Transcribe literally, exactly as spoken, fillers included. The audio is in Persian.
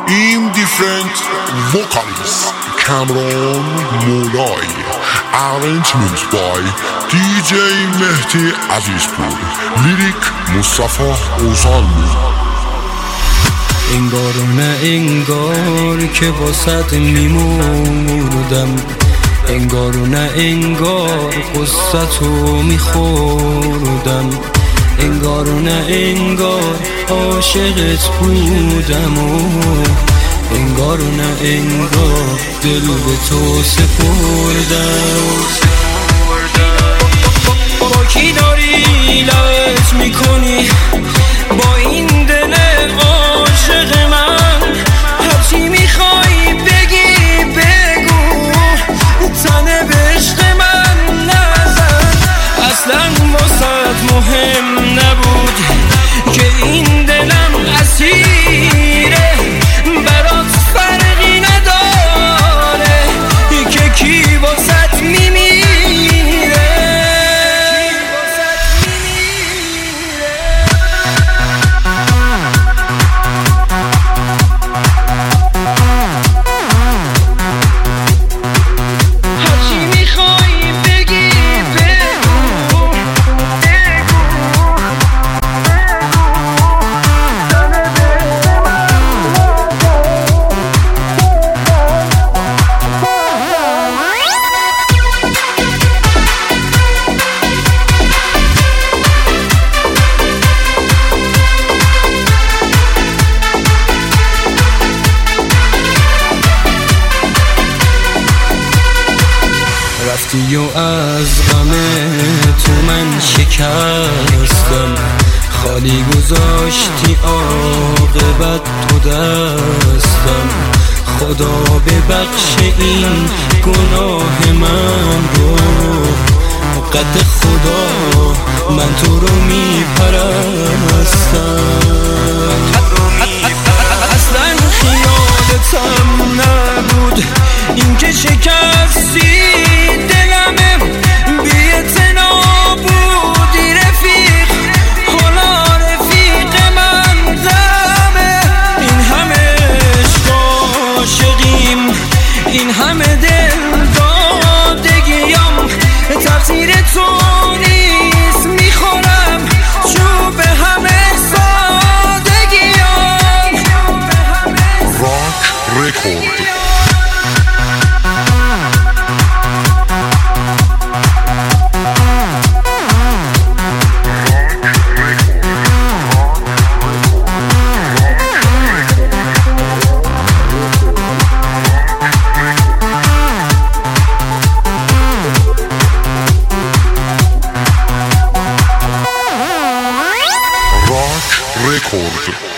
این دیفرنت وکالیست کامران مولای، arrangement by دی جی مهدی عزیزپور، لیریک مصطفی اوزالمی. انگار و نه انگار که واسط میمردم، انگار و نه انگار قصتو میخوردم، انگار و نه انگار عاشقت بودم و انگار و نه انگار دل به تو سپردم. با کی داری لبت میکنی با این دل عاشق من؟ هرچی میخوای بگی بگو، تنه به عشق من نزن. اصلا واسط مهم نبود که این دلم اسیره، برات فرقی نداره که کی واسط میمیره. رفتی و از غم تو من شکستم، خالی گذاشتی عاقبت تو دستم. خدا ببخش این گناه من رو، قد خدا من تو رو میپرستم. اصلا خیالتم نبود این که شکستی دلمه، بی‌اعتنا بودی رفیق، حالا رفیق من غمه. این همه عشق عاشقیم، این همه دل دادگیم، تقصیر تو نیست میخورم چوب همه سادگیم. راک رکورد. Record.